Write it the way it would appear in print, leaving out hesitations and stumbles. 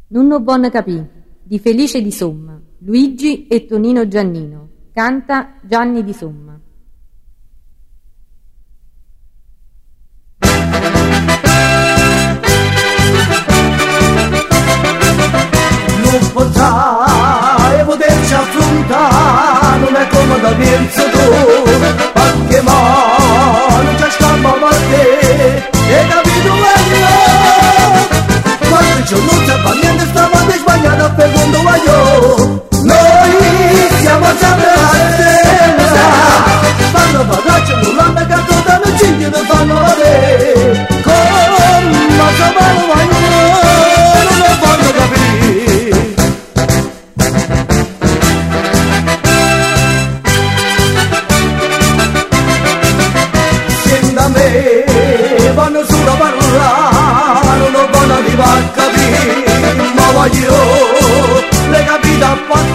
Nunno Bon Capì, di Felice di Somma, Luigi e Tonino Giannino. Canta Gianni di Somma. Non potrà poterci affrontare, non è come da penso tu, perché non c'è scampo a te, e capito meglio. Quando c'è non c'è fa niente, stavate sbagliando per quando voglio. Noi siamo sempre alla stessa, fanno patraccio, non l'hanno cantata, non ci chiedono, fanno vedere. Come se vanno vogliono, non lo fanno capire. Senta me, vanno solo a parlare, non vanno arrivare a capire, ma voglio le capite a